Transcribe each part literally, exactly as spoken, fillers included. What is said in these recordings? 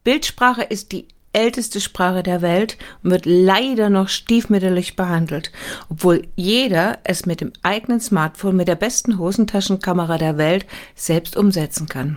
Bildsprache ist die älteste Sprache der Welt und wird leider noch stiefmütterlich behandelt, obwohl jeder es mit dem eigenen Smartphone mit der besten Hosentaschenkamera der Welt selbst umsetzen kann.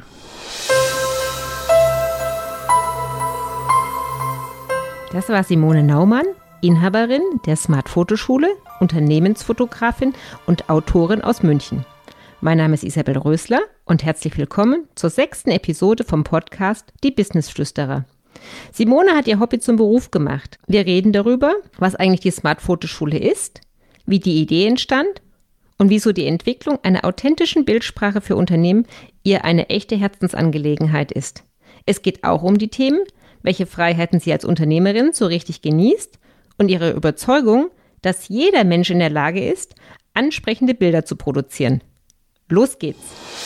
Das war Simone Naumann, Inhaberin der Smart Fotoschule, Unternehmensfotografin und Autorin aus München. Mein Name ist Isabel Rösler und herzlich willkommen zur sechsten Episode vom Podcast Die Businessflüsterer. Simone hat ihr Hobby zum Beruf gemacht. Wir reden darüber, was eigentlich die Smart Fotoschule ist, wie die Idee entstand und wieso die Entwicklung einer authentischen Bildsprache für Unternehmen ihr eine echte Herzensangelegenheit ist. Es geht auch um die Themen, welche Freiheiten sie als Unternehmerin so richtig genießt und ihre Überzeugung, dass jeder Mensch in der Lage ist, ansprechende Bilder zu produzieren. Los geht's!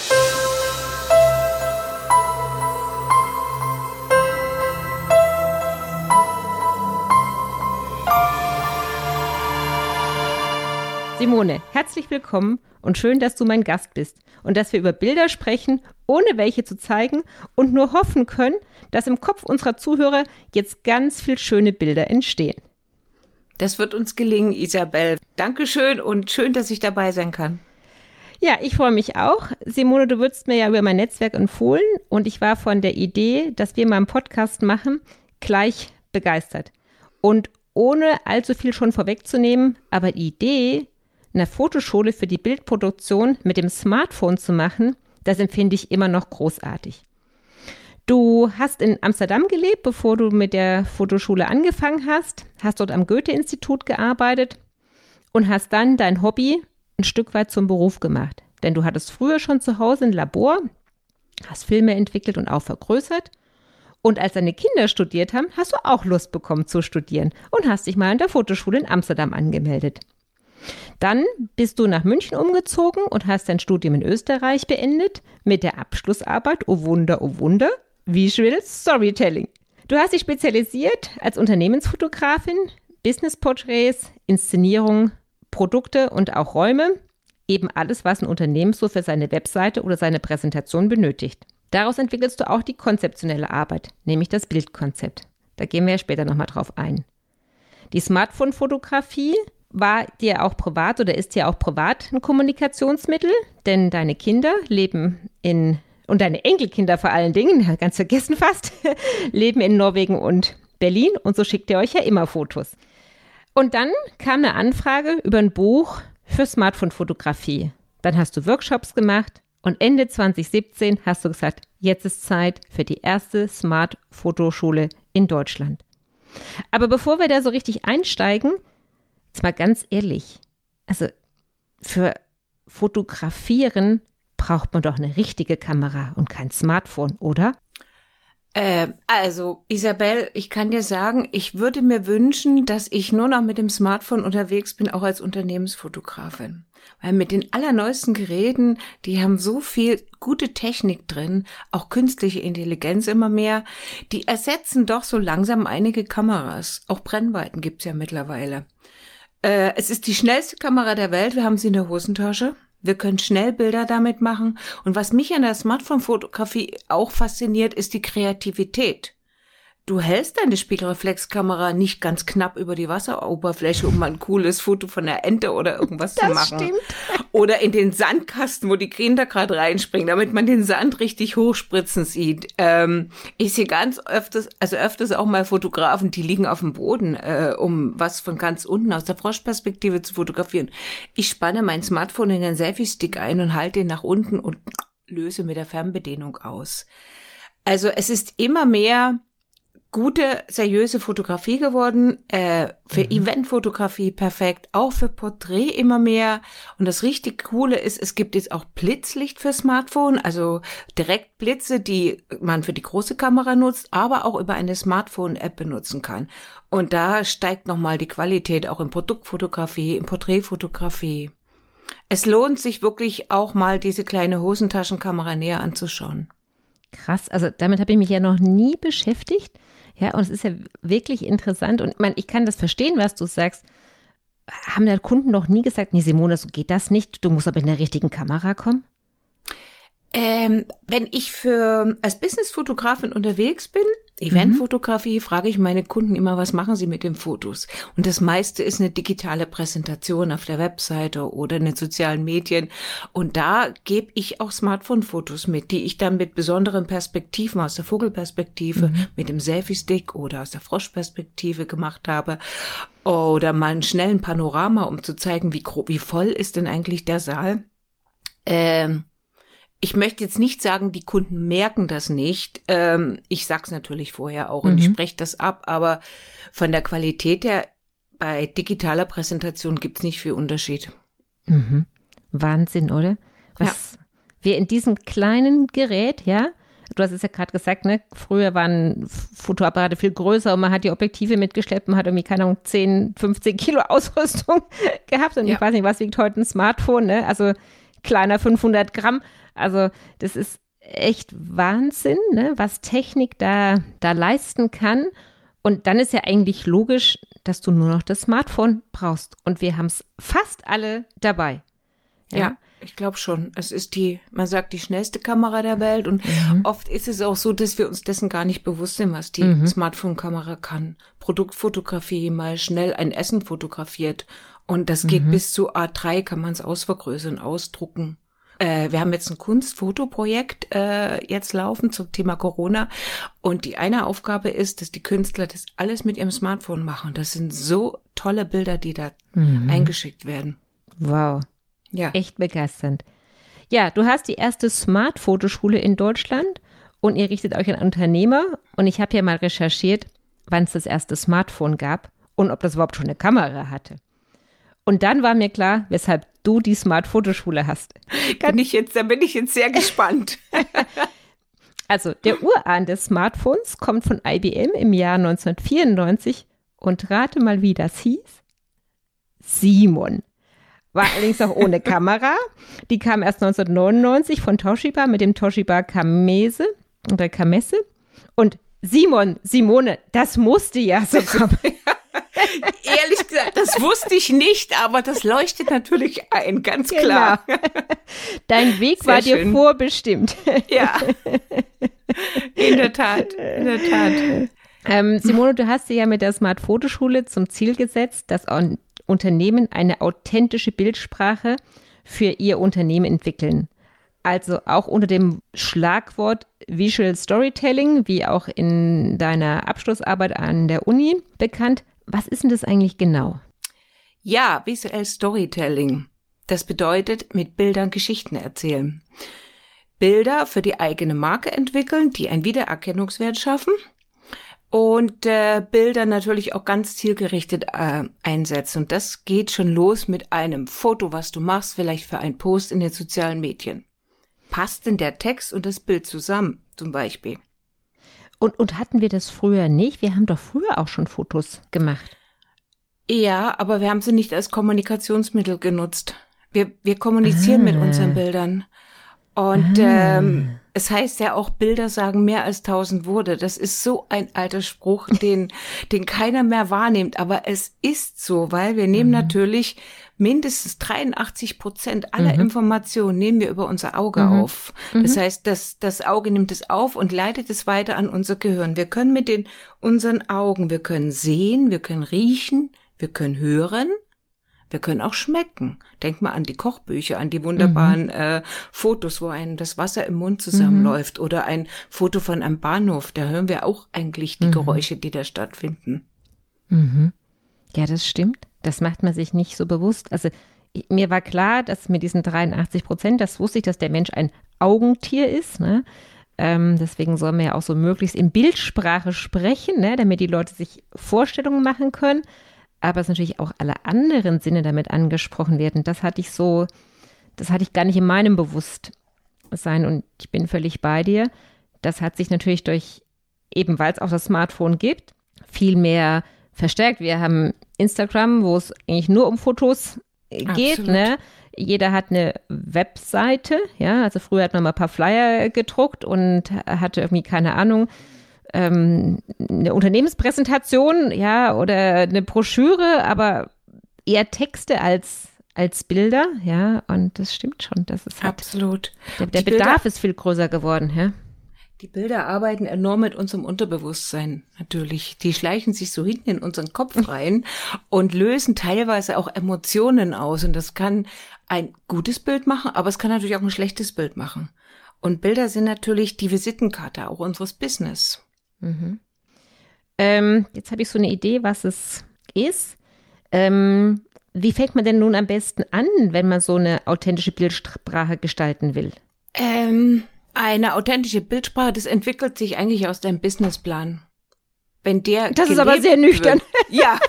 Simone, herzlich willkommen und schön, dass du mein Gast bist und dass wir über Bilder sprechen, ohne welche zu zeigen und nur hoffen können, dass im Kopf unserer Zuhörer jetzt ganz viel schöne Bilder entstehen. Das wird uns gelingen, Isabel. Dankeschön und schön, dass ich dabei sein kann. Ja, ich freue mich auch. Simone, du würdest mir ja über mein Netzwerk empfohlen und ich war von der Idee, dass wir mal einen Podcast machen, gleich begeistert. Und ohne allzu viel schon vorwegzunehmen, aber die Idee, eine Fotoschule für die Bildproduktion mit dem Smartphone zu machen, das empfinde ich immer noch großartig. Du hast in Amsterdam gelebt, bevor du mit der Fotoschule angefangen hast, hast dort am Goethe-Institut gearbeitet und hast dann dein Hobby ein Stück weit zum Beruf gemacht. Denn du hattest früher schon zu Hause ein Labor, hast Filme entwickelt und auch vergrößert. Und als deine Kinder studiert haben, hast du auch Lust bekommen zu studieren und hast dich mal in der Fotoschule in Amsterdam angemeldet. Dann bist du nach München umgezogen und hast dein Studium in Österreich beendet mit der Abschlussarbeit, oh Wunder, oh Wunder, Visual Storytelling. Du hast dich spezialisiert als Unternehmensfotografin, Businessporträts, Inszenierung, Produkte und auch Räume, eben alles, was ein Unternehmen so für seine Webseite oder seine Präsentation benötigt. Daraus entwickelst du auch die konzeptionelle Arbeit, nämlich das Bildkonzept. Da gehen wir ja später nochmal drauf ein. Die Smartphone-Fotografie war dir auch privat oder ist dir auch privat ein Kommunikationsmittel, denn deine Kinder leben in, und deine Enkelkinder vor allen Dingen, ganz vergessen fast, leben in Norwegen und Berlin und so schickt ihr euch ja immer Fotos. Und dann kam eine Anfrage über ein Buch für Smartphone-Fotografie. Dann hast du Workshops gemacht und Ende zwanzig siebzehn hast du gesagt, jetzt ist Zeit für die erste Smart-Fotoschule in Deutschland. Aber bevor wir da so richtig einsteigen, jetzt mal ganz ehrlich, also für Fotografieren braucht man doch eine richtige Kamera und kein Smartphone, oder? Äh, also, Isabel, ich kann dir sagen, ich würde mir wünschen, dass ich nur noch mit dem Smartphone unterwegs bin, auch als Unternehmensfotografin. Weil mit den allerneuesten Geräten, die haben so viel gute Technik drin, auch künstliche Intelligenz immer mehr, die ersetzen doch so langsam einige Kameras. Auch Brennweiten gibt's ja mittlerweile. Äh, es ist die schnellste Kamera der Welt, wir haben sie in der Hosentasche. Wir können schnell Bilder damit machen. Und was mich an der Smartphone-Fotografie auch fasziniert, ist die Kreativität. Du hältst deine Spiegelreflexkamera nicht ganz knapp über die Wasseroberfläche, um mal ein cooles Foto von der Ente oder irgendwas das zu machen. Stimmt. Oder in den Sandkasten, wo die Kinder gerade reinspringen, damit man den Sand richtig hochspritzen sieht. Ähm, ich sehe ganz öfters, also öfters auch mal Fotografen, die liegen auf dem Boden, äh, um was von ganz unten aus der Froschperspektive zu fotografieren. Ich spanne mein Smartphone in den Selfie-Stick ein und halte ihn nach unten und löse mit der Fernbedienung aus. Also es ist immer mehr gute, seriöse Fotografie geworden, äh, für mhm. Eventfotografie perfekt, auch für Porträt immer mehr. Und das richtig Coole ist, es gibt jetzt auch Blitzlicht für Smartphone, also direkt Blitze, die man für die große Kamera nutzt, aber auch über eine Smartphone-App benutzen kann. Und da steigt nochmal die Qualität auch in Produktfotografie, in Porträtfotografie. Es lohnt sich wirklich auch mal diese kleine Hosentaschenkamera näher anzuschauen. Krass, also damit habe ich mich ja noch nie beschäftigt. Ja, und es ist ja wirklich interessant. Und ich meine, ich kann das verstehen, was du sagst. Haben da Kunden noch nie gesagt, nee, Simone, so geht das nicht. Du musst aber in der richtigen Kamera kommen? Ähm, wenn ich für als Businessfotografin unterwegs bin, Eventfotografie, frage ich meine Kunden immer, was machen sie mit den Fotos? Und das meiste ist eine digitale Präsentation auf der Webseite oder in den sozialen Medien. Und da gebe ich auch Smartphone-Fotos mit, die ich dann mit besonderen Perspektiven aus der Vogelperspektive, mhm. mit dem Selfie-Stick oder aus der Froschperspektive gemacht habe. Oder mal einen schnellen Panorama, um zu zeigen, wie grob, wie voll ist denn eigentlich der Saal. Ähm, Ich möchte jetzt nicht sagen, die Kunden merken das nicht. Ähm, ich sag's natürlich vorher auch und mhm. ich spreche das ab, aber von der Qualität her bei digitaler Präsentation gibt's nicht viel Unterschied. Mhm. Wahnsinn, oder? Was ja. wir in diesem kleinen Gerät, ja, du hast es ja gerade gesagt, ne, früher waren Fotoapparate viel größer und man hat die Objektive mitgeschleppt, man hat irgendwie, keine Ahnung, zehn, fünfzehn Kilo Ausrüstung gehabt und ja. ich weiß nicht, was wiegt heute ein Smartphone, ne? Also kleiner fünfhundert Gramm. Also das ist echt Wahnsinn, ne, was Technik da, da leisten kann. Und dann ist ja eigentlich logisch, dass du nur noch das Smartphone brauchst. Und wir haben es fast alle dabei. Ja, ja ich glaube schon. Es ist die, man sagt, die schnellste Kamera der Welt. Und mhm. oft ist es auch so, dass wir uns dessen gar nicht bewusst sind, was die mhm. Smartphone-Kamera kann. Produktfotografie, mal schnell ein Essen fotografiert. Und das geht mhm. bis zu A drei, kann man es ausvergrößern, ausdrucken. Äh, wir haben jetzt ein Kunstfotoprojekt äh, jetzt laufen zum Thema Corona. Und die eine Aufgabe ist, dass die Künstler das alles mit ihrem Smartphone machen. Das sind so tolle Bilder, die da mhm. eingeschickt werden. Wow. Ja. Echt begeisternd. Ja, du hast die erste Smart-Fotoschule in Deutschland und ihr richtet euch an Unternehmer. Und ich habe ja mal recherchiert, wann es das erste Smartphone gab und ob das überhaupt schon eine Kamera hatte. Und dann war mir klar, weshalb du die Smart-Fotoschule hast. Kann ich jetzt, da bin ich jetzt sehr gespannt. Also, der Urahn des Smartphones kommt von I B M im Jahr neunzehnhundertvierundneunzig und rate mal, wie das hieß. Simon. War allerdings auch ohne Kamera. Die kam erst neunzehnhundertneunundneunzig von Toshiba mit dem Toshiba Kamese oder Kamesse. Und Simon, Simone, das musste ja so kommen. Ehrlich gesagt, das wusste ich nicht, aber das leuchtet natürlich ein, ganz klar. Genau. Dein Weg Sehr war dir schön. vorbestimmt. Ja, in der Tat, in der Tat. Ähm, Simone, du hast dir ja mit der Smart Fotoschule zum Ziel gesetzt, dass Unternehmen eine authentische Bildsprache für ihr Unternehmen entwickeln. Also auch unter dem Schlagwort Visual Storytelling, wie auch in deiner Abschlussarbeit an der Uni bekannt. Was ist denn das eigentlich genau? Ja, Visual Storytelling. Das bedeutet, mit Bildern Geschichten erzählen. Bilder für die eigene Marke entwickeln, die einen Wiedererkennungswert schaffen. Und äh, Bilder natürlich auch ganz zielgerichtet äh, einsetzen. Und das geht schon los mit einem Foto, was du machst, vielleicht für einen Post in den sozialen Medien. Passt denn der Text und das Bild zusammen, zum Beispiel? Und, und hatten wir das früher nicht? Wir haben doch früher auch schon Fotos gemacht. Ja, aber wir haben sie nicht als Kommunikationsmittel genutzt. Wir, wir kommunizieren ah. mit unseren Bildern. Und ah. ähm, es heißt ja auch, Bilder sagen mehr als tausend Worte. Das ist so ein alter Spruch, den, den keiner mehr wahrnimmt. Aber es ist so, weil wir nehmen mhm. natürlich mindestens dreiundachtzig Prozent aller mhm. Informationen nehmen wir über unser Auge mhm. auf. Das mhm. heißt, das, das Auge nimmt es auf und leitet es weiter an unser Gehirn. Wir können mit den unseren Augen, wir können sehen, wir können riechen, wir können hören, wir können auch schmecken. Denk mal an die Kochbücher, an die wunderbaren mhm. äh, Fotos, wo einem das Wasser im Mund zusammenläuft. Mhm. Oder ein Foto von einem Bahnhof, da hören wir auch eigentlich die mhm. Geräusche, die da stattfinden. Mhm. Ja, das stimmt. Das macht man sich nicht so bewusst. Also ich, mir war klar, dass mit diesen dreiundachtzig Prozent, das wusste ich, dass der Mensch ein Augentier ist. Ne? Ähm, deswegen soll man ja auch so möglichst in Bildsprache sprechen, ne? Damit die Leute sich Vorstellungen machen können. Aber es natürlich auch alle anderen Sinne damit angesprochen werden. Das hatte ich so, das hatte ich gar nicht in meinem Bewusstsein. Und ich bin völlig bei dir. Das hat sich natürlich durch, eben weil es auch das Smartphone gibt, viel mehr verstärkt. Wir haben Instagram, wo es eigentlich nur um Fotos geht. Ne? Jeder hat eine Webseite. Ja, also früher hat man mal ein paar Flyer gedruckt und hatte irgendwie, keine Ahnung, ähm, eine Unternehmenspräsentation, ja, oder eine Broschüre, aber eher Texte als als Bilder, ja, und das stimmt schon. Das ist halt, absolut. Der, der Bedarf Bilder, ist viel größer geworden, ja. Die Bilder arbeiten enorm mit unserem Unterbewusstsein natürlich. Die schleichen sich so hinten in unseren Kopf rein und lösen teilweise auch Emotionen aus. Und das kann ein gutes Bild machen, aber es kann natürlich auch ein schlechtes Bild machen. Und Bilder sind natürlich die Visitenkarte auch unseres Business. Mhm. Ähm, jetzt habe ich so eine Idee, was es ist. Ähm, wie fängt man denn nun am besten an, wenn man so eine authentische Bildsprache gestalten will? Ähm... Eine authentische Bildsprache, das entwickelt sich eigentlich aus deinem Businessplan. Wenn der Das ist aber sehr nüchtern. Wird. Ja.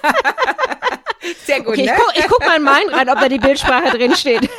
Sehr gut, okay, ne? Ich guck, ich guck mal in meinen rein, ob da die Bildsprache drin steht.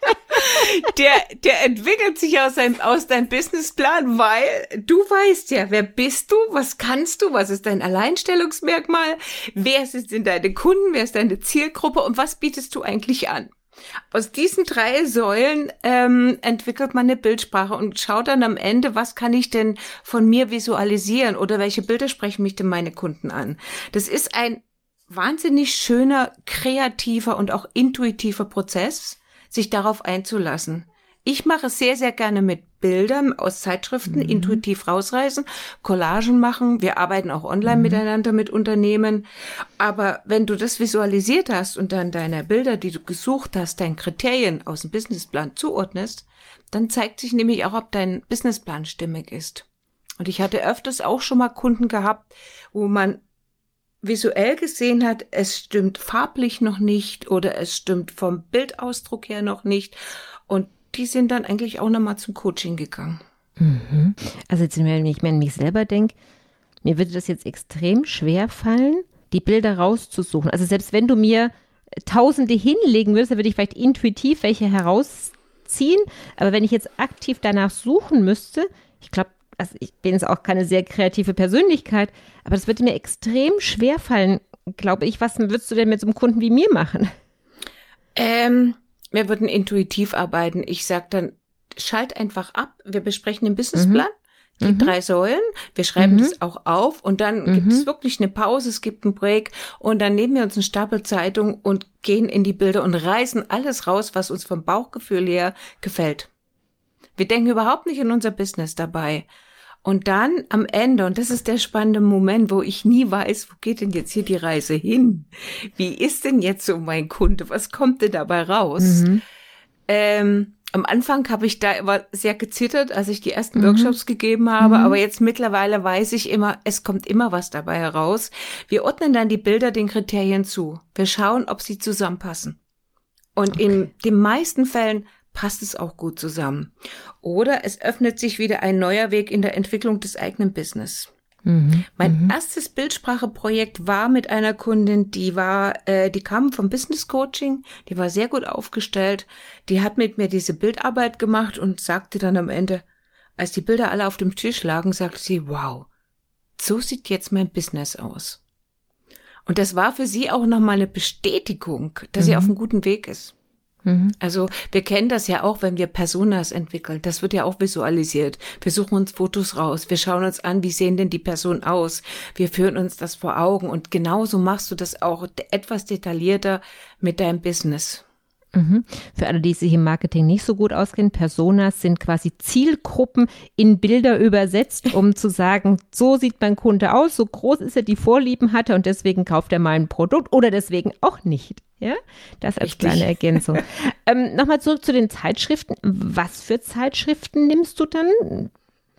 Der, der entwickelt sich aus, deinem, aus deinem Businessplan, weil du weißt ja, wer bist du, was kannst du, was ist dein Alleinstellungsmerkmal, wer sind deine Kunden, wer ist deine Zielgruppe und was bietest du eigentlich an? Aus diesen drei Säulen ähm, entwickelt man eine Bildsprache und schaut dann am Ende, was kann ich denn von mir visualisieren oder welche Bilder sprechen mich denn meine Kunden an. Das ist ein wahnsinnig schöner, kreativer und auch intuitiver Prozess, sich darauf einzulassen. Ich mache es sehr, sehr gerne mit Bildern aus Zeitschriften, mhm. intuitiv rausreißen, Collagen machen. Wir arbeiten auch online mhm. miteinander mit Unternehmen. Aber wenn du das visualisiert hast und dann deine Bilder, die du gesucht hast, deinen Kriterien aus dem Businessplan zuordnest, dann zeigt sich nämlich auch, ob dein Businessplan stimmig ist. Und ich hatte öfters auch schon mal Kunden gehabt, wo man visuell gesehen hat, es stimmt farblich noch nicht oder es stimmt vom Bildausdruck her noch nicht. Und die sind dann eigentlich auch nochmal zum Coaching gegangen. Mhm. Also jetzt, wenn ich mir an mich selber denke, mir würde das jetzt extrem schwer fallen, die Bilder rauszusuchen. Also selbst wenn du mir Tausende hinlegen würdest, dann würde ich vielleicht intuitiv welche herausziehen. Aber wenn ich jetzt aktiv danach suchen müsste, ich glaube, also ich bin jetzt auch keine sehr kreative Persönlichkeit, aber das würde mir extrem schwer fallen, glaube ich. Was würdest du denn mit so einem Kunden wie mir machen? Ähm... Wir würden intuitiv arbeiten. Ich sag dann, schalt einfach ab. Wir besprechen den Businessplan, mhm. die mhm. drei Säulen. Wir schreiben mhm. das auch auf und dann mhm. gibt es wirklich eine Pause, es gibt einen Break und dann nehmen wir uns einen Stapel Zeitung und gehen in die Bilder und reißen alles raus, was uns vom Bauchgefühl her gefällt. Wir denken überhaupt nicht in unser Business dabei. Und dann am Ende, und das ist der spannende Moment, wo ich nie weiß, wo geht denn jetzt hier die Reise hin? Wie ist denn jetzt so mein Kunde? Was kommt denn dabei raus? Mhm. Ähm, am Anfang habe ich da immer sehr gezittert, als ich die ersten mhm. Workshops gegeben habe, mhm. aber jetzt mittlerweile weiß ich immer, es kommt immer was dabei heraus. Wir ordnen dann die Bilder den Kriterien zu. Wir schauen, ob sie zusammenpassen. Und okay. in den meisten Fällen passt es auch gut zusammen. Oder es öffnet sich wieder ein neuer Weg in der Entwicklung des eigenen Business. Mhm, mein mhm. erstes Bildsprache-Projekt war mit einer Kundin, die war, äh, die kam vom Business Coaching, die war sehr gut aufgestellt, die hat mit mir diese Bildarbeit gemacht und sagte dann am Ende, als die Bilder alle auf dem Tisch lagen, sagte sie, wow, so sieht jetzt mein Business aus. Und das war für sie auch nochmal eine Bestätigung, dass mhm. sie auf einem guten Weg ist. Also wir kennen das ja auch, wenn wir Personas entwickeln. Das wird ja auch visualisiert. Wir suchen uns Fotos raus. Wir schauen uns an, wie sehen denn die Personen aus. Wir führen uns das vor Augen. Und genauso machst du das auch etwas detaillierter mit deinem Business. Mhm. Für alle, die sich im Marketing nicht so gut auskennen, Personas sind quasi Zielgruppen in Bilder übersetzt, um zu sagen, so sieht mein Kunde aus, so groß ist er, die Vorlieben hat er und deswegen kauft er mein Produkt oder deswegen auch nicht. Ja, das als Richtig. Kleine Ergänzung. ähm, Nochmal zurück zu den Zeitschriften. Was für Zeitschriften nimmst du dann?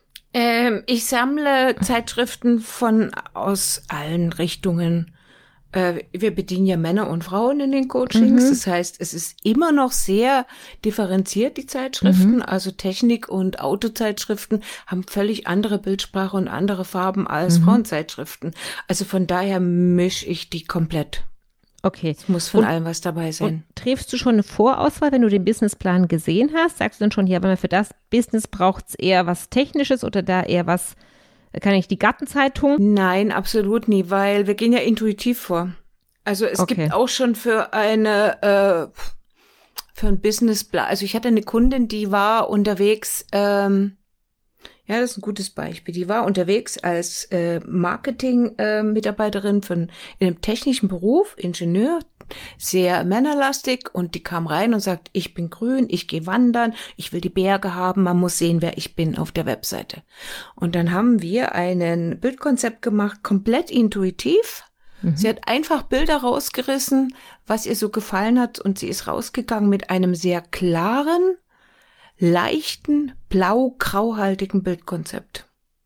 Ähm, ich sammle Zeitschriften von aus allen Richtungen. Äh, wir bedienen ja Männer und Frauen in den Coachings. Mhm. Das heißt, es ist immer noch sehr differenziert, die Zeitschriften. Mhm. Also Technik- und Autozeitschriften haben völlig andere Bildsprache und andere Farben als mhm. Frauenzeitschriften. Also von daher mische ich die komplett. Okay. Es muss von und, allem was dabei sein. Und triffst du schon eine Vorauswahl, wenn du den Businessplan gesehen hast? Sagst du dann schon, ja, aber für das Business braucht es eher was Technisches oder da eher was, kann ich die Gartenzeitung? Nein, absolut nie, weil wir gehen ja intuitiv vor. Also es okay. gibt auch schon für eine, äh, für ein Businessplan, also ich hatte eine Kundin, die war unterwegs, ähm, ja, das ist ein gutes Beispiel. Die war unterwegs als äh, Marketing-Mitarbeiterin äh, von in einem technischen Beruf, Ingenieur, sehr männerlastig und die kam rein und sagt, ich bin grün, ich gehe wandern, ich will die Berge haben, man muss sehen, wer ich bin auf der Webseite. Und dann haben wir ein Bildkonzept gemacht, komplett intuitiv. Mhm. Sie hat einfach Bilder rausgerissen, was ihr so gefallen hat und sie ist rausgegangen mit einem sehr klaren, leichten, blau-grauhaltigen Bildkonzept.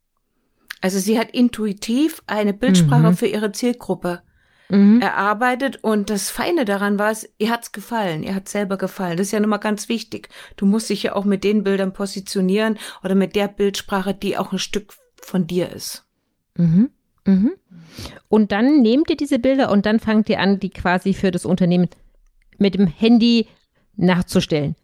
Also sie hat intuitiv eine Bildsprache mhm. für ihre Zielgruppe mhm. erarbeitet und das Feine daran war es, ihr hat's gefallen, ihr hat's selber gefallen. Das ist ja nun mal ganz wichtig. Du musst dich ja auch mit den Bildern positionieren oder mit der Bildsprache, die auch ein Stück von dir ist. Mhm. Mhm. Und dann nehmt ihr diese Bilder und dann fangt ihr an, die quasi für das Unternehmen mit dem Handy nachzustellen.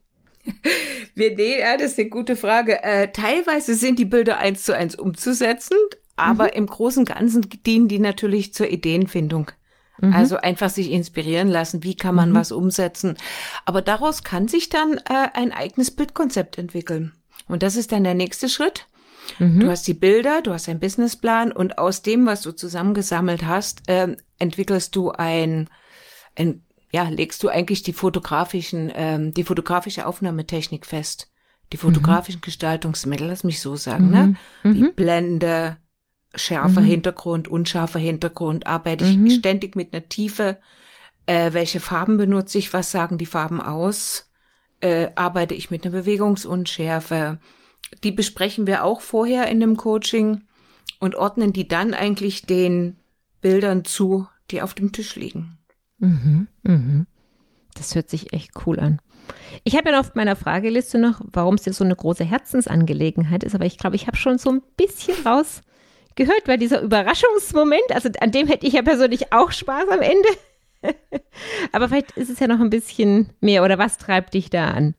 Wir, nee, ja, das ist eine gute Frage. Äh, teilweise sind die Bilder eins zu eins umzusetzen, aber mhm. im Großen und Ganzen dienen die natürlich zur Ideenfindung. Mhm. Also einfach sich inspirieren lassen, wie kann man mhm. was umsetzen. Aber daraus kann sich dann äh, ein eigenes Bildkonzept entwickeln. Und das ist dann der nächste Schritt. Mhm. Du hast die Bilder, du hast einen Businessplan und aus dem, was du zusammengesammelt hast, äh, entwickelst du ein, ein ja, legst du eigentlich die fotografischen, ähm, die fotografische Aufnahmetechnik fest. Die fotografischen mhm. Gestaltungsmittel, lass mich so sagen, mhm. ne? Die mhm. Blende, scharfer mhm. Hintergrund, unscharfer Hintergrund, arbeite ich mhm. ständig mit einer Tiefe. Äh, welche Farben benutze ich? Was sagen die Farben aus? Äh, arbeite ich mit einer Bewegungsunschärfe? Die besprechen wir auch vorher in dem Coaching und ordnen die dann eigentlich den Bildern zu, die auf dem Tisch liegen. Mhm, mhm. Das hört sich echt cool an. Ich habe ja noch auf meiner Frageliste noch, warum es denn so eine große Herzensangelegenheit ist, aber ich glaube, ich habe schon so ein bisschen rausgehört, weil dieser Überraschungsmoment, also an dem hätte ich ja persönlich auch Spaß am Ende. Aber vielleicht ist es ja noch ein bisschen mehr, oder was treibt dich da an?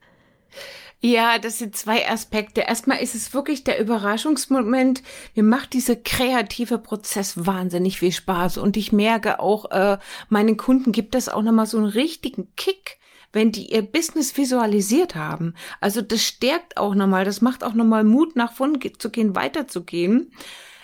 Ja, das sind zwei Aspekte. Erstmal ist es wirklich der Überraschungsmoment. Mir macht dieser kreative Prozess wahnsinnig viel Spaß. Und ich merke auch, äh, meinen Kunden gibt das auch nochmal so einen richtigen Kick, wenn die ihr Business visualisiert haben. Also das stärkt auch nochmal, das macht auch nochmal Mut, nach vorne zu gehen, weiterzugehen.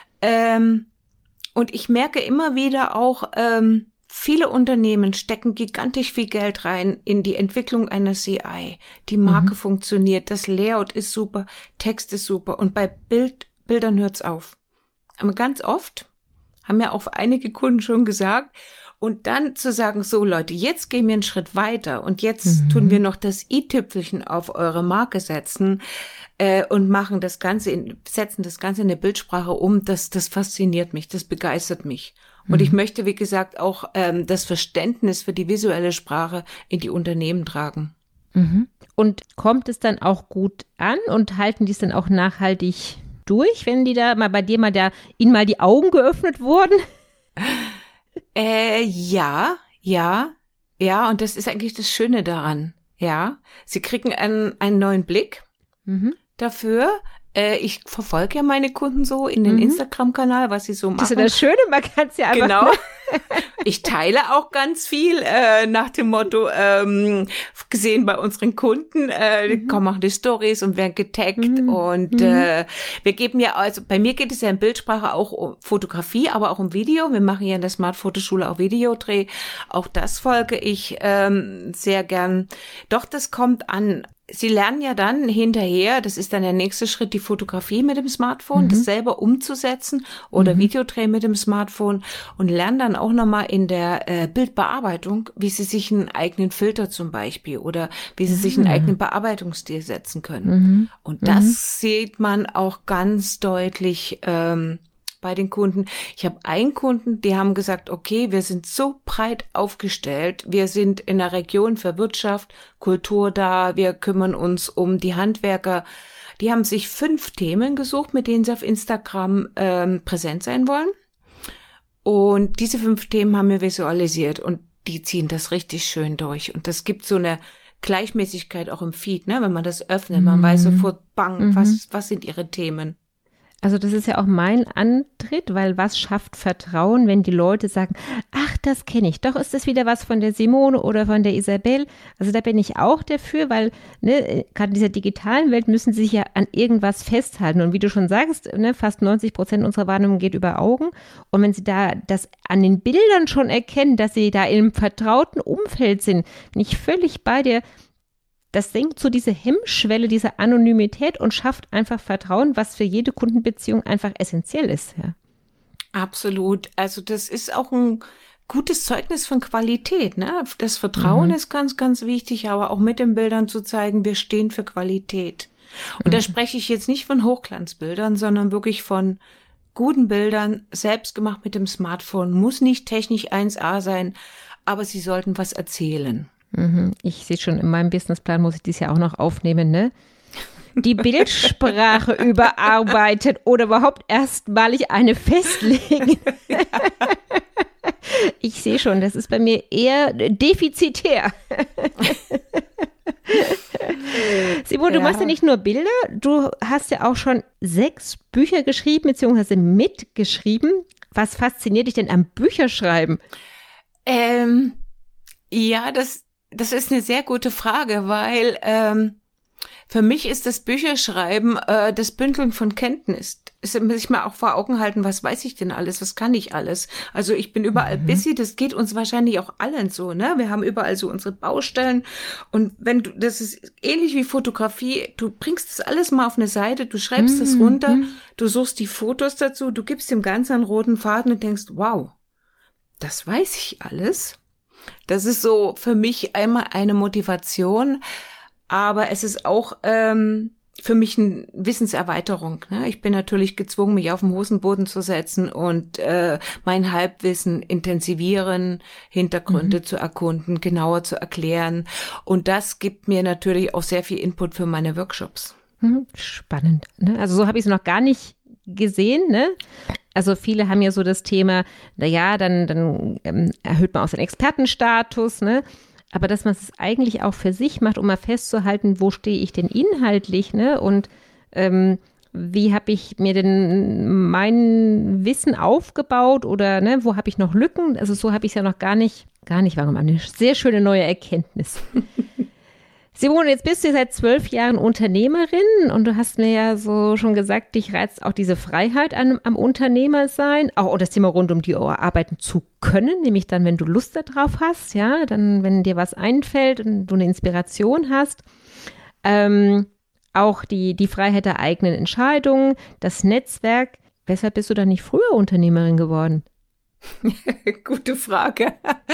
Ähm, und ich merke immer wieder auch, ähm, viele Unternehmen stecken gigantisch viel Geld rein in die Entwicklung einer C I. Die Marke mhm. funktioniert, das Layout ist super, Text ist super und bei Bild, Bildern hört's auf. Aber ganz oft haben ja auch einige Kunden schon gesagt und dann zu sagen, so Leute, jetzt gehen wir einen Schritt weiter und jetzt mhm. tun wir noch das i-Tüpfelchen auf eure Marke setzen äh, und machen das Ganze, in, setzen das Ganze in eine Bildsprache um. Das, das fasziniert mich, das begeistert mich. Und ich möchte, wie gesagt, auch ähm, das Verständnis für die visuelle Sprache in die Unternehmen tragen. Mhm. Und kommt es dann auch gut an und halten die es dann auch nachhaltig durch, wenn die da mal bei dir mal da, ihnen mal die Augen geöffnet wurden? Äh, ja, ja, ja. Und das ist eigentlich das Schöne daran. Ja, sie kriegen einen, einen neuen Blick mhm. dafür. Ich verfolge ja meine Kunden so in den mhm. Instagram-Kanal, was sie so machen. Das ist ja das Schöne, man kann es ja einfach. Genau. Ich teile auch ganz viel äh, nach dem Motto, ähm, gesehen bei unseren Kunden, äh, mhm. kommen auch die Stories und werden getaggt mhm. und mhm. äh, wir geben ja, also bei mir geht es ja in Bildsprache auch um Fotografie, aber auch um Video. Wir machen ja in der Smart Fotoschule auch Videodreh. Auch das folge ich ähm, sehr gern. Doch das kommt an. Sie lernen ja dann hinterher, das ist dann der nächste Schritt, die Fotografie mit dem Smartphone, mhm. das selber umzusetzen oder mhm. Videodreh mit dem Smartphone und lernen dann auch nochmal in der äh, Bildbearbeitung, wie sie sich einen eigenen Filter zum Beispiel oder wie sie mhm. sich einen eigenen Bearbeitungsstil setzen können. Mhm. Und das mhm. sieht man auch ganz deutlich ähm, bei den Kunden. Ich habe einen Kunden, die haben gesagt, okay, wir sind so breit aufgestellt, wir sind in der Region für Wirtschaft, Kultur da, wir kümmern uns um die Handwerker. Die haben sich fünf Themen gesucht, mit denen sie auf Instagram ähm, präsent sein wollen. Und diese fünf Themen haben wir visualisiert und die ziehen das richtig schön durch. Und das gibt so eine Gleichmäßigkeit auch im Feed, ne? Wenn man das öffnet, man mhm. weiß sofort, bang, mhm. was, was sind ihre Themen. Also das ist ja auch mein Antritt, weil was schafft Vertrauen, wenn die Leute sagen, ach, das kenne ich. Doch ist das wieder was von der Simone oder von der Isabel. Also da bin ich auch dafür, weil ne, gerade in dieser digitalen Welt müssen sie sich ja an irgendwas festhalten. Und wie du schon sagst, ne, fast neunzig Prozent unserer Wahrnehmung geht über Augen. Und wenn sie da das an den Bildern schon erkennen, dass sie da im vertrauten Umfeld sind, bin ich völlig bei dir. Das senkt so diese Hemmschwelle, diese Anonymität und schafft einfach Vertrauen, was für jede Kundenbeziehung einfach essentiell ist. Ja. Absolut. Also das ist auch ein gutes Zeugnis von Qualität. Ne? Das Vertrauen mhm. ist ganz, ganz wichtig, aber auch mit den Bildern zu zeigen, wir stehen für Qualität. Und mhm. da spreche ich jetzt nicht von Hochglanzbildern, sondern wirklich von guten Bildern, selbst gemacht mit dem Smartphone. Muss nicht technisch eins A sein, aber sie sollten was erzählen. Ich sehe schon, in meinem Businessplan muss ich dies ja auch noch aufnehmen, ne? Die Bildsprache überarbeiten oder überhaupt erstmalig eine festlegen. Ich sehe schon, das ist bei mir eher defizitär. Simone, ja. Du machst ja nicht nur Bilder, du hast ja auch schon sechs Bücher geschrieben, beziehungsweise mitgeschrieben. Was fasziniert dich denn am Bücherschreiben? Ähm, ja, das Das ist eine sehr gute Frage, weil ähm, für mich ist das Bücherschreiben äh, das Bündeln von Kenntnis. Es muss ich mal auch vor Augen halten, was weiß ich denn alles, was kann ich alles? Also ich bin überall mhm. busy, das geht uns wahrscheinlich auch allen so, ne? Wir haben überall so unsere Baustellen und wenn du, das ist ähnlich wie Fotografie, du bringst das alles mal auf eine Seite, du schreibst es mhm. runter, du suchst die Fotos dazu, du gibst dem Ganzen einen roten Faden und denkst, wow, das weiß ich alles. Das ist so für mich einmal eine Motivation, aber es ist auch ähm, für mich eine Wissenserweiterung. Ne? Ich bin natürlich gezwungen, mich auf den Hosenboden zu setzen und äh, mein Halbwissen intensivieren, Hintergründe mhm. zu erkunden, genauer zu erklären. Und das gibt mir natürlich auch sehr viel Input für meine Workshops. Spannend. Ne? Also so habe ich es noch gar nicht gesehen, ne? Also viele haben ja so das Thema, naja, dann, dann ähm, erhöht man auch seinen Expertenstatus, ne? Aber dass man es eigentlich auch für sich macht, um mal festzuhalten, wo stehe ich denn inhaltlich, ne? Und ähm, wie habe ich mir denn mein Wissen aufgebaut oder ne, wo habe ich noch Lücken? Also so habe ich es ja noch gar nicht, gar nicht wahrgenommen. Eine sehr schöne neue Erkenntnis. Simone, jetzt bist du seit zwölf Jahren Unternehmerin und du hast mir ja so schon gesagt, dich reizt auch diese Freiheit am, am Unternehmersein, auch das Thema rund um die Uhr arbeiten zu können, nämlich dann, wenn du Lust darauf hast, ja, dann, wenn dir was einfällt und du eine Inspiration hast. Ähm, auch die, die Freiheit der eigenen Entscheidungen, das Netzwerk. Weshalb bist du dann nicht früher Unternehmerin geworden? Gute Frage.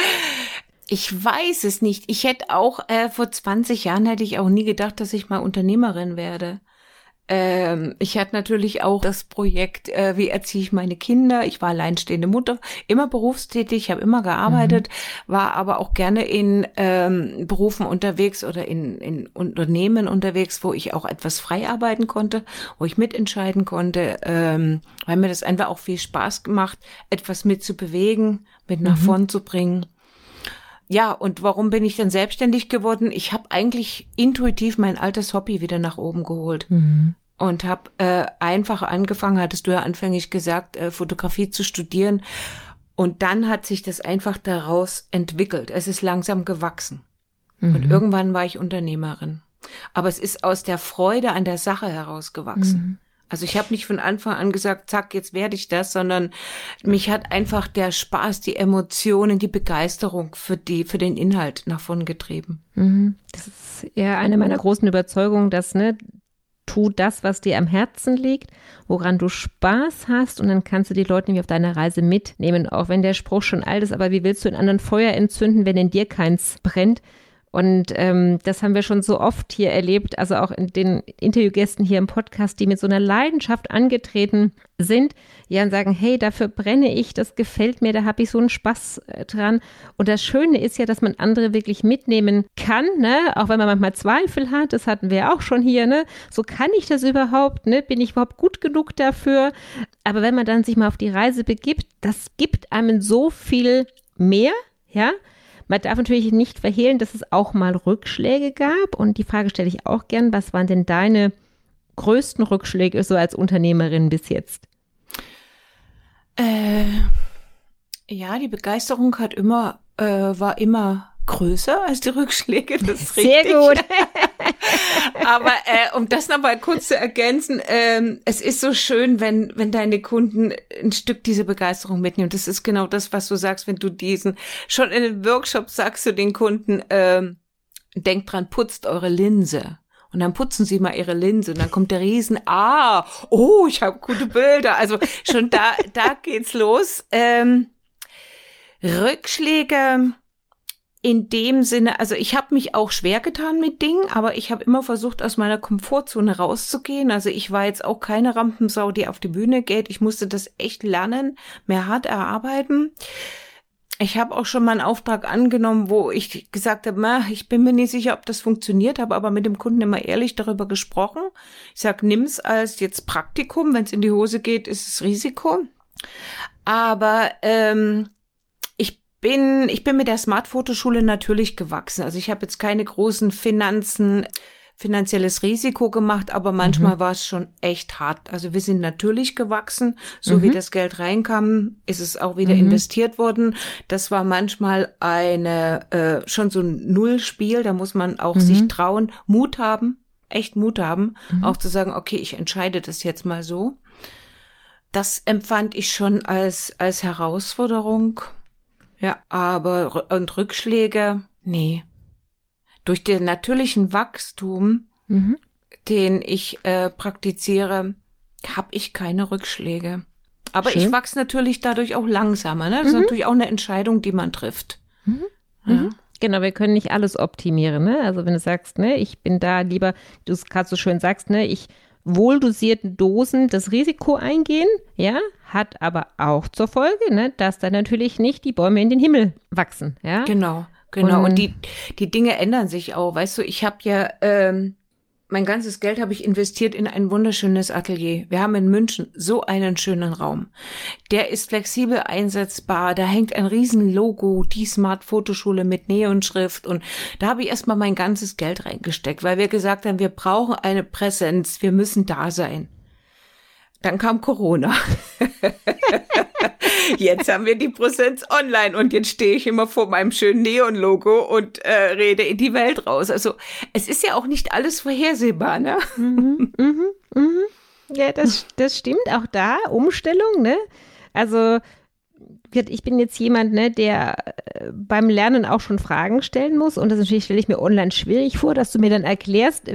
Ich weiß es nicht. Ich hätte auch, äh, vor zwanzig Jahren hätte ich auch nie gedacht, dass ich mal Unternehmerin werde. Ähm, ich hatte natürlich auch das Projekt, äh, wie erziehe ich meine Kinder. Ich war alleinstehende Mutter, immer berufstätig, habe immer gearbeitet, mhm. war aber auch gerne in ähm, Berufen unterwegs oder in, in Unternehmen unterwegs, wo ich auch etwas frei arbeiten konnte, wo ich mitentscheiden konnte, ähm, weil mir das einfach auch viel Spaß gemacht, etwas mitzubewegen, mit nach mhm. vorn zu bringen. Ja, und warum bin ich dann selbstständig geworden? Ich habe eigentlich intuitiv mein altes Hobby wieder nach oben geholt mhm. und habe äh, einfach angefangen, hattest du ja anfänglich gesagt, äh, Fotografie zu studieren. Und dann hat sich das einfach daraus entwickelt. Es ist langsam gewachsen. Mhm. Und irgendwann war ich Unternehmerin. Aber es ist aus der Freude an der Sache herausgewachsen. Mhm. Also ich habe nicht von Anfang an gesagt, zack, jetzt werde ich das, sondern mich hat einfach der Spaß, die Emotionen, die Begeisterung für die, für den Inhalt nach vorn getrieben. Mhm. Das ist ja eine meiner großen Überzeugungen, dass, ne, tu das, was dir am Herzen liegt, woran du Spaß hast und dann kannst du die Leute nämlich auf deiner Reise mitnehmen, auch wenn der Spruch schon alt ist, aber wie willst du in anderen Feuer entzünden, wenn in dir keins brennt? Und ähm, das haben wir schon so oft hier erlebt, also auch in den Interviewgästen hier im Podcast, die mit so einer Leidenschaft angetreten sind, ja, und sagen, hey, dafür brenne ich, das gefällt mir, da habe ich so einen Spaß äh, dran. Und das Schöne ist ja, dass man andere wirklich mitnehmen kann, ne, auch wenn man manchmal Zweifel hat, das hatten wir auch schon hier, ne, so kann ich das überhaupt, ne, bin ich überhaupt gut genug dafür? Aber wenn man dann sich mal auf die Reise begibt, das gibt einem so viel mehr, ja. Man darf natürlich nicht verhehlen, dass es auch mal Rückschläge gab. Und die Frage stelle ich auch gern, was waren denn deine größten Rückschläge so als Unternehmerin bis jetzt? Äh, Ja, die Begeisterung hat immer, äh, war immer größer als die Rückschläge, das ist richtig. Sehr gut. Aber äh, um das nochmal kurz zu ergänzen, ähm, es ist so schön, wenn wenn deine Kunden ein Stück diese Begeisterung mitnehmen. Das ist genau das, was du sagst, wenn du diesen, schon in den Workshops sagst du den Kunden, ähm, denkt dran, putzt eure Linse. Und dann putzen sie mal ihre Linse und dann kommt der Riesen, ah, oh, ich habe gute Bilder. Also schon da, da geht's los. Ähm, Rückschläge in dem Sinne, also ich habe mich auch schwer getan mit Dingen, aber ich habe immer versucht, aus meiner Komfortzone rauszugehen. Also ich war jetzt auch keine Rampensau, die auf die Bühne geht. Ich musste das echt lernen, mir hart erarbeiten. Ich habe auch schon mal einen Auftrag angenommen, wo ich gesagt habe, na, ich bin mir nicht sicher, ob das funktioniert, habe aber mit dem Kunden immer ehrlich darüber gesprochen. Ich sag, nimm's als jetzt Praktikum, wenn es in die Hose geht, ist es Risiko. Aber ähm, ich bin ich bin mit der Smart-Fotoschule natürlich gewachsen. Also ich habe jetzt keine großen Finanzen, finanzielles Risiko gemacht, aber manchmal mhm. war es schon echt hart. Also wir sind natürlich gewachsen, so mhm. wie das Geld reinkam, ist es auch wieder mhm. investiert worden. Das war manchmal eine äh, schon so ein Nullspiel, da muss man auch mhm. sich trauen, Mut haben, echt Mut haben, mhm. auch zu sagen, okay, ich entscheide das jetzt mal so. Das empfand ich schon als als Herausforderung. Ja, aber und Rückschläge, nee. Durch den natürlichen Wachstum, mhm. den ich äh, praktiziere, habe ich keine Rückschläge. Aber Schön. Ich wachse natürlich dadurch auch langsamer. Ne? Das mhm. ist natürlich auch eine Entscheidung, die man trifft. Mhm. Ja. Mhm. Genau, wir können nicht alles optimieren. Ne? Also wenn du sagst, ne, ich bin da lieber, du es gerade so schön sagst, ne, ich wohldosierten Dosen das Risiko eingehen, ja, hat aber auch zur Folge, ne, dass da natürlich nicht die Bäume in den Himmel wachsen. Ja? Genau. Genau, und, und die die Dinge ändern sich auch. Weißt du, ich habe ja, ähm, mein ganzes Geld habe ich investiert in ein wunderschönes Atelier. Wir haben in München so einen schönen Raum. Der ist flexibel einsetzbar, da hängt ein riesen Logo, die Smart-Fotoschule mit Neonschrift. Und da habe ich erstmal mein ganzes Geld reingesteckt, weil wir gesagt haben, wir brauchen eine Präsenz, wir müssen da sein. Dann kam Corona. Jetzt haben wir die Präsenz online und jetzt stehe ich immer vor meinem schönen Neon-Logo und äh, rede in die Welt raus. Also es ist ja auch nicht alles vorhersehbar, ne? Mhm, mhm, mhm. Ja, das, das stimmt. Auch da, Umstellung, ne? Also ich bin jetzt jemand, ne, der beim Lernen auch schon Fragen stellen muss und das natürlich stelle ich mir online schwierig vor, dass du mir dann erklärst,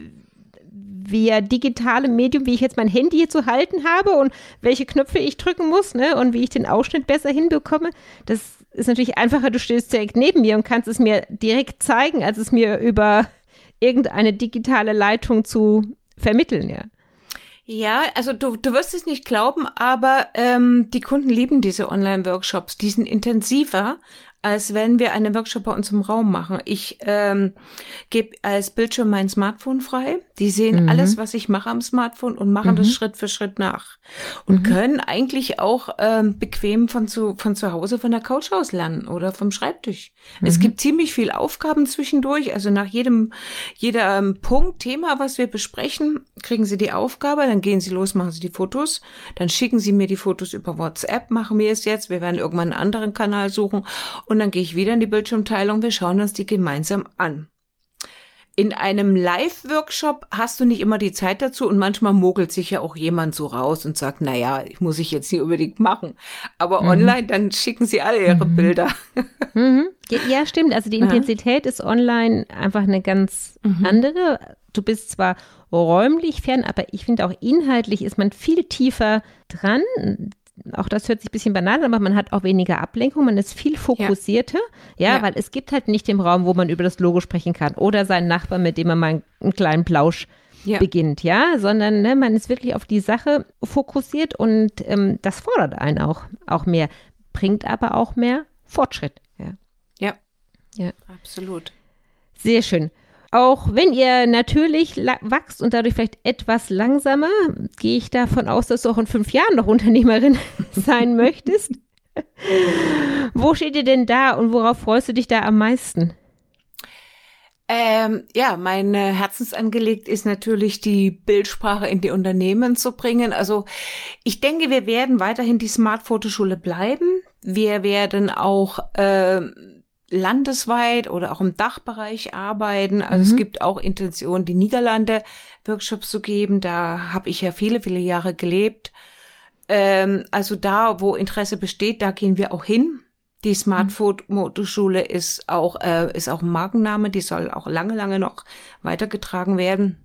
via digitale Medium, wie ich jetzt mein Handy hier zu halten habe und welche Knöpfe ich drücken muss, ne, und wie ich den Ausschnitt besser hinbekomme. Das ist natürlich einfacher, du stehst direkt neben mir und kannst es mir direkt zeigen, als es mir über irgendeine digitale Leitung zu vermitteln, ja. Ja, also du, du wirst es nicht glauben, aber ähm, die Kunden lieben diese Online-Workshops. Die sind intensiver, als wenn wir einen Workshop bei uns im Raum machen. Ich ähm, gebe als Bildschirm mein Smartphone frei. Die sehen mhm. alles, was ich mache am Smartphone und machen mhm. das Schritt für Schritt nach. Und mhm. können eigentlich auch ähm, bequem von zu, von zu Hause, von der Couch aus lernen oder vom Schreibtisch. Mhm. Es gibt ziemlich viel Aufgaben zwischendurch. Also nach jedem jeder ähm, Punkt, Thema, was wir besprechen, kriegen sie die Aufgabe. Dann gehen sie los, machen sie die Fotos. Dann schicken sie mir die Fotos über WhatsApp. Machen wir es jetzt. Wir werden irgendwann einen anderen Kanal suchen. Und dann gehe ich wieder in die Bildschirmteilung, wir schauen uns die gemeinsam an. In einem Live-Workshop hast du nicht immer die Zeit dazu und manchmal mogelt sich ja auch jemand so raus und sagt, naja, ich muss ich jetzt nicht unbedingt machen. Aber mhm. online, dann schicken sie alle ihre mhm. Bilder. Mhm. Ja, stimmt. Also die Intensität ja. ist online einfach eine ganz mhm. andere. Du bist zwar räumlich fern, aber ich finde auch inhaltlich ist man viel tiefer dran. Auch das hört sich ein bisschen banal an, aber man hat auch weniger Ablenkung, man ist viel fokussierter, ja. ja, weil es gibt halt nicht den Raum, wo man über das Logo sprechen kann oder seinen Nachbarn, mit dem man mal einen kleinen Plausch ja. beginnt, ja, sondern ne, man ist wirklich auf die Sache fokussiert und ähm, das fordert einen auch, auch mehr, bringt aber auch mehr Fortschritt, ja. Ja, ja. absolut. Sehr schön. Auch wenn ihr natürlich la- wachst und dadurch vielleicht etwas langsamer, gehe ich davon aus, dass du auch in fünf Jahren noch Unternehmerin sein möchtest. Wo steht ihr denn da und worauf freust du dich da am meisten? Ähm, ja, mein äh, Herzensangelegt ist natürlich, die Bildsprache in die Unternehmen zu bringen. Also ich denke, wir werden weiterhin die Smart-Fotoschule bleiben. wir werden auch äh, landesweit oder auch im Dachbereich arbeiten. Also mhm. es gibt auch Intentionen, die Niederlande Workshops zu geben. Da habe ich ja viele, viele Jahre gelebt. Ähm, also da, wo Interesse besteht, da gehen wir auch hin. Die Smart Fotoschule ist auch äh, ist auch ein Markenname. Die soll auch lange, lange noch weitergetragen werden.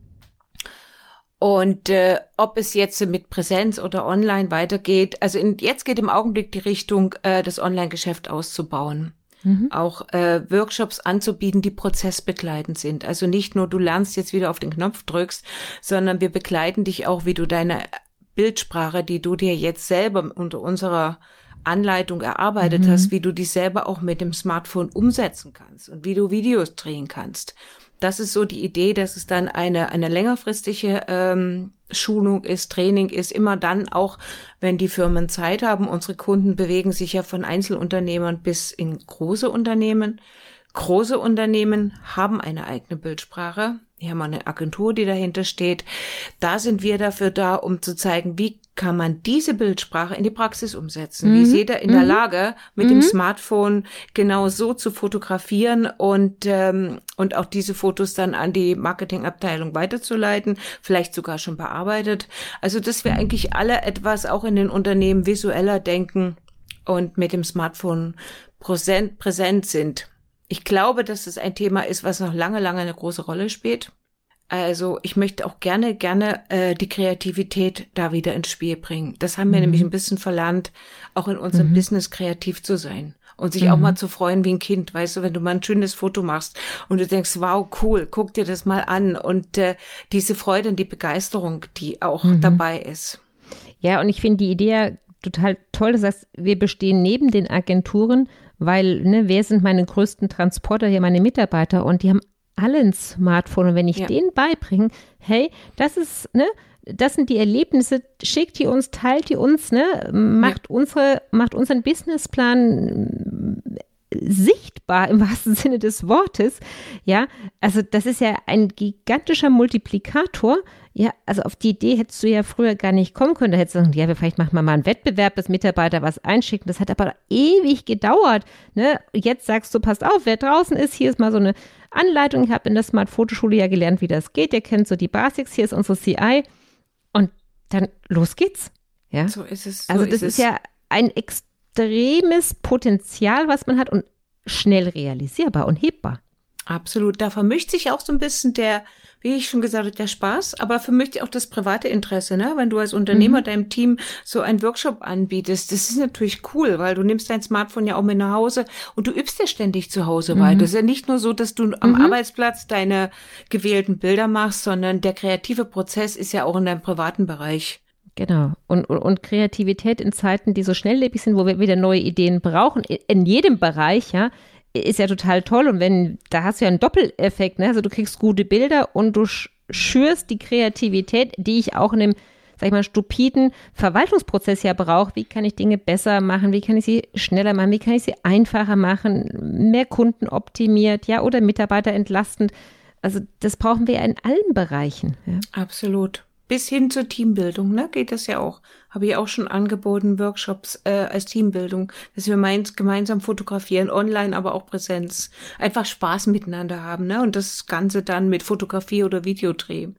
Und äh, ob es jetzt mit Präsenz oder online weitergeht, also in, jetzt geht im Augenblick die Richtung, äh, das Online-Geschäft auszubauen. Mhm. Auch äh, Workshops anzubieten, die prozessbegleitend sind. Also nicht nur, du lernst jetzt wieder auf den Knopf drückst, sondern wir begleiten dich auch, wie du deine Bildsprache, die du dir jetzt selber unter unserer Anleitung erarbeitet mhm. hast, wie du die selber auch mit dem Smartphone umsetzen kannst und wie du Videos drehen kannst. Das ist so die Idee, dass es dann eine eine längerfristige ähm, Schulung ist, Training ist, immer dann auch, wenn die Firmen Zeit haben. Unsere Kunden bewegen sich ja von Einzelunternehmern bis in große Unternehmen. Große Unternehmen haben eine eigene Bildsprache. Die haben eine Agentur, die dahinter steht. Da sind wir dafür da, um zu zeigen, wie kann man diese Bildsprache in die Praxis umsetzen? Mhm. Wie ist jeder in mhm. der Lage, mit mhm. dem Smartphone genau so zu fotografieren und ähm, und auch diese Fotos dann an die Marketingabteilung weiterzuleiten, vielleicht sogar schon bearbeitet. Also, dass wir eigentlich alle etwas auch in den Unternehmen visueller denken und mit dem Smartphone präsent, präsent sind. Ich glaube, dass es ein Thema ist, was noch lange, lange eine große Rolle spielt. Also ich möchte auch gerne, gerne äh, die Kreativität da wieder ins Spiel bringen. Das haben wir mhm. nämlich ein bisschen verlernt, auch in unserem mhm. Business kreativ zu sein und sich mhm. auch mal zu freuen wie ein Kind. Weißt du, wenn du mal ein schönes Foto machst und du denkst, wow, cool, guck dir das mal an. Und äh, diese Freude und die Begeisterung, die auch mhm. dabei ist. Ja, und ich finde die Idee ja total toll. Das heißt, wir bestehen neben den Agenturen, weil, ne, wer sind meine größten Transporter hier, meine Mitarbeiter, und die haben alle ein Smartphone. Und wenn ich ja. denen beibringe, hey, das ist, ne, das sind die Erlebnisse, schickt die uns, teilt die uns, ne, macht ja. unsere, macht unseren Businessplan sichtbar im wahrsten Sinne des Wortes, ja, also das ist ja ein gigantischer Multiplikator, ja, also auf die Idee hättest du ja früher gar nicht kommen können, da hättest du gesagt, ja, vielleicht machen wir mal einen Wettbewerb, dass Mitarbeiter was einschicken, das hat aber ewig gedauert, ne, jetzt sagst du, passt auf, wer draußen ist, hier ist mal so eine Anleitung, ich habe in der Smart Fotoschule ja gelernt, wie das geht, ihr kennt so die Basics, hier ist unsere C I und dann los geht's, ja. So ist es. So also das ist, ist ja ein extrem extremes Potenzial, was man hat und schnell realisierbar und hebbar. Absolut. Da vermischt sich auch so ein bisschen der, wie ich schon gesagt habe, der Spaß, aber vermischt sich auch das private Interesse, ne? Wenn du als Unternehmer mhm. deinem Team so einen Workshop anbietest, das ist natürlich cool, weil du nimmst dein Smartphone ja auch mit nach Hause und du übst ja ständig zu Hause mhm. weiter. Das ist ja nicht nur so, dass du am mhm. Arbeitsplatz deine gewählten Bilder machst, sondern der kreative Prozess ist ja auch in deinem privaten Bereich. Genau. Und, und, und Kreativität in Zeiten, die so schnelllebig sind, wo wir wieder neue Ideen brauchen, in jedem Bereich, ja, ist ja total toll. Und wenn, da hast du ja einen Doppeleffekt, ne? Also du kriegst gute Bilder und du schürst die Kreativität, die ich auch in dem, sag ich mal, stupiden Verwaltungsprozess ja brauche. Wie kann ich Dinge besser machen? Wie kann ich sie schneller machen? Wie kann ich sie einfacher machen? Mehr Kunden optimiert, ja, oder Mitarbeiter entlastend. Also das brauchen wir ja in allen Bereichen. Ja. Absolut. Bis hin zur Teambildung, ne, geht das ja auch. Habe ich auch schon angeboten, Workshops äh, als Teambildung, dass wir meins, gemeinsam fotografieren, online, aber auch Präsenz. Einfach Spaß miteinander haben, ne, und das Ganze dann mit Fotografie oder Videodreh.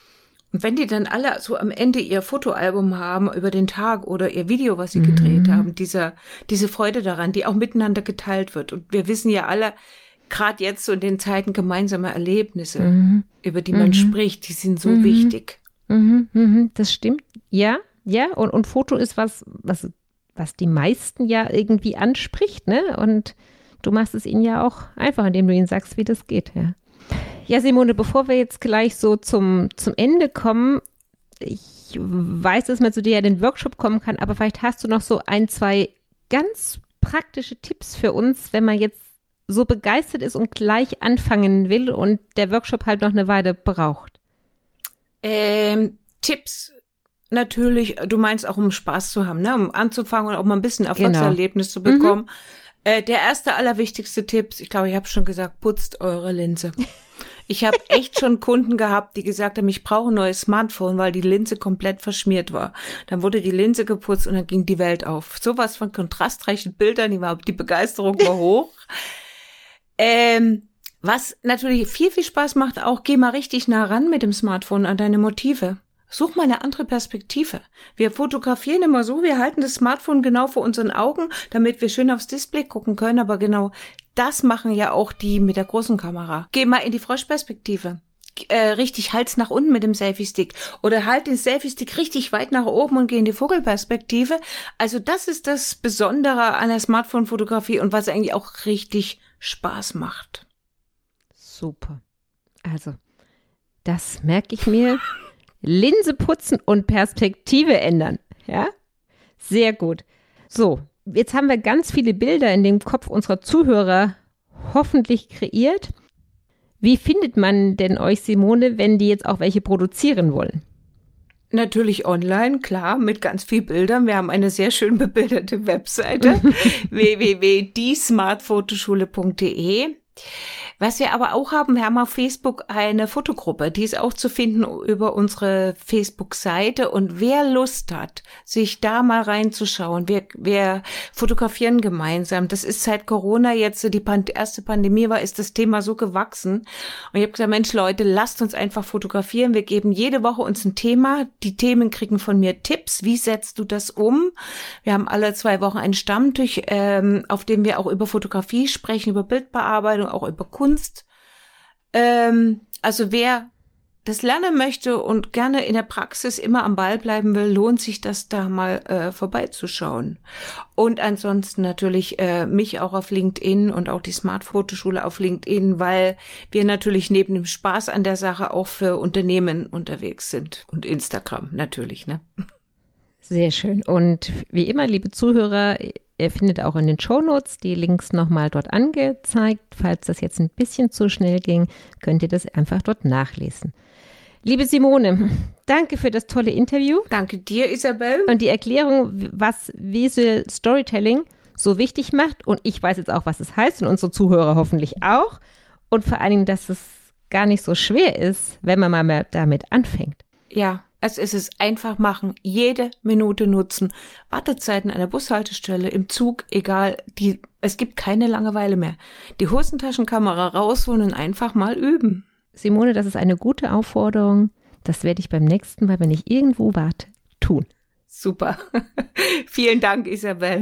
Und wenn die dann alle so am Ende ihr Fotoalbum haben über den Tag oder ihr Video, was sie mhm. gedreht haben, dieser, diese Freude daran, die auch miteinander geteilt wird. Und wir wissen ja alle, gerade jetzt so in den Zeiten gemeinsame Erlebnisse, mhm. über die man mhm. spricht, die sind so mhm. wichtig. Mhm, mhm, das stimmt. Ja, ja. Und, und Foto ist was, was, was die meisten ja irgendwie anspricht, ne? Und du machst es ihnen ja auch einfach, indem du ihnen sagst, wie das geht, ja. Ja, Simone, bevor wir jetzt gleich so zum, zum Ende kommen, ich weiß, dass man zu dir ja in den Workshop kommen kann, aber vielleicht hast du noch so ein, zwei ganz praktische Tipps für uns, wenn man jetzt so begeistert ist und gleich anfangen will und der Workshop halt noch eine Weile braucht. Ähm, Tipps natürlich, du meinst auch, um Spaß zu haben, ne, um anzufangen und auch mal ein bisschen Erfolgserlebnis genau. zu bekommen. Mhm. Äh, der erste, allerwichtigste Tipp, ich glaube, ich habe schon gesagt, putzt eure Linse. Ich habe echt schon Kunden gehabt, die gesagt haben, ich brauche ein neues Smartphone, weil die Linse komplett verschmiert war. Dann wurde die Linse geputzt und dann ging die Welt auf. Sowas von kontrastreichen Bildern, die, war, die Begeisterung war hoch. ähm, was natürlich viel, viel Spaß macht, auch geh mal richtig nah ran mit dem Smartphone an deine Motive. Such mal eine andere Perspektive. Wir fotografieren immer so, wir halten das Smartphone genau vor unseren Augen, damit wir schön aufs Display gucken können, aber genau das machen ja auch die mit der großen Kamera. Geh mal in die Froschperspektive. Äh, richtig Hals nach unten mit dem Selfie-Stick oder halt den Selfie-Stick richtig weit nach oben und geh in die Vogelperspektive. Also das ist das Besondere an der Smartphone-Fotografie und was eigentlich auch richtig Spaß macht. Super. Also, das merke ich mir. Linse putzen und Perspektive ändern. Ja, sehr gut. So, jetzt haben wir ganz viele Bilder in dem Kopf unserer Zuhörer hoffentlich kreiert. Wie findet man denn euch, Simone, wenn die jetzt auch welche produzieren wollen? Natürlich online, klar, mit ganz viel Bildern. Wir haben eine sehr schön bebilderte Webseite w w w punkt die smartfotoschule punkt d e. Was wir aber auch haben, wir haben auf Facebook eine Fotogruppe, die ist auch zu finden über unsere Facebook-Seite und wer Lust hat, sich da mal reinzuschauen, wir, wir fotografieren gemeinsam. Das ist seit Corona jetzt, die Pand- erste Pandemie war, ist das Thema so gewachsen und ich habe gesagt, Mensch Leute, lasst uns einfach fotografieren, wir geben jede Woche uns ein Thema, die Themen kriegen von mir Tipps, wie setzt du das um? Wir haben alle zwei Wochen einen Stammtisch, ähm, auf dem wir auch über Fotografie sprechen, über Bildbearbeitung, auch über Kunst. Ähm, also wer das lernen möchte und gerne in der Praxis immer am Ball bleiben will, lohnt sich das da mal äh, vorbeizuschauen. Und ansonsten natürlich äh, mich auch auf LinkedIn und auch die Smart-Fotoschule auf LinkedIn, weil wir natürlich neben dem Spaß an der Sache auch für Unternehmen unterwegs sind. Und Instagram natürlich, ne? Sehr schön. Und wie immer, liebe Zuhörer, ihr findet auch in den Shownotes die Links nochmal dort angezeigt. Falls das jetzt ein bisschen zu schnell ging, könnt ihr das einfach dort nachlesen. Liebe Simone, danke für das tolle Interview. Danke dir, Isabel. Und die Erklärung, was Visual Storytelling so wichtig macht. Und ich weiß jetzt auch, was es heißt und unsere Zuhörer hoffentlich auch. Und vor allen Dingen, dass es gar nicht so schwer ist, wenn man mal mehr damit anfängt. Ja. Es ist es einfach machen, jede Minute nutzen, Wartezeiten an der Bushaltestelle, im Zug, egal, die, es gibt keine Langeweile mehr. Die Hosentaschenkamera rausholen und einfach mal üben. Simone, das ist eine gute Aufforderung. Das werde ich beim nächsten Mal, wenn ich irgendwo warte, tun. Super. Vielen Dank, Isabel.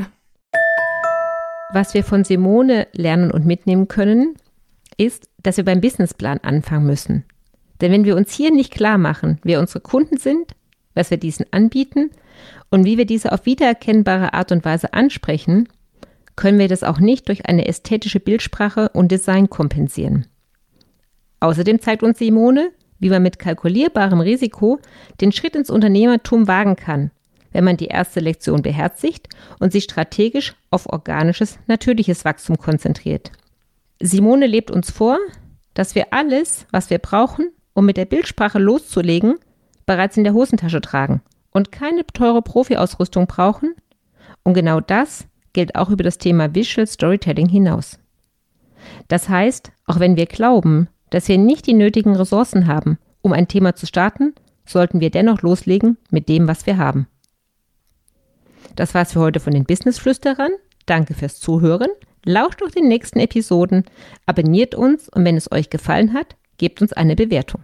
Was wir von Simone lernen und mitnehmen können, ist, dass wir beim Businessplan anfangen müssen. Denn wenn wir uns hier nicht klar machen, wer unsere Kunden sind, was wir diesen anbieten und wie wir diese auf wiedererkennbare Art und Weise ansprechen, können wir das auch nicht durch eine ästhetische Bildsprache und Design kompensieren. Außerdem zeigt uns Simone, wie man mit kalkulierbarem Risiko den Schritt ins Unternehmertum wagen kann, wenn man die erste Lektion beherzigt und sich strategisch auf organisches, natürliches Wachstum konzentriert. Simone lebt uns vor, dass wir alles, was wir brauchen, um mit der Bildsprache loszulegen, bereits in der Hosentasche tragen und keine teure Profi-Ausrüstung brauchen. Und genau das gilt auch über das Thema Visual Storytelling hinaus. Das heißt, auch wenn wir glauben, dass wir nicht die nötigen Ressourcen haben, um ein Thema zu starten, sollten wir dennoch loslegen mit dem, was wir haben. Das war's für heute von den Business-Flüsterern. Danke fürs Zuhören. Lauscht durch die nächsten Episoden, abonniert uns und wenn es euch gefallen hat, gebt uns eine Bewertung.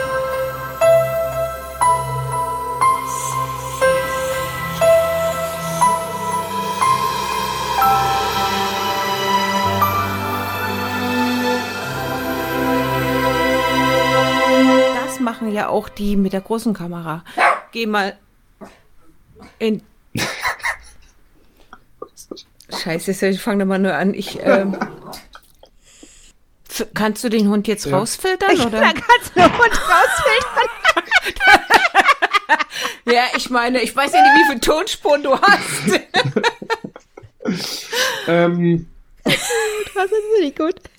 Das machen ja auch die mit der großen Kamera. Geh mal in... Scheiße, ich fange mal nur an. Ich, ähm, f- kannst du den Hund jetzt ja. rausfiltern, oder? Da kannst du den Hund rausfiltern. Ja, ich meine, ich weiß ja nicht, wie viele Tonspuren du hast. ähm. Das ist nicht gut.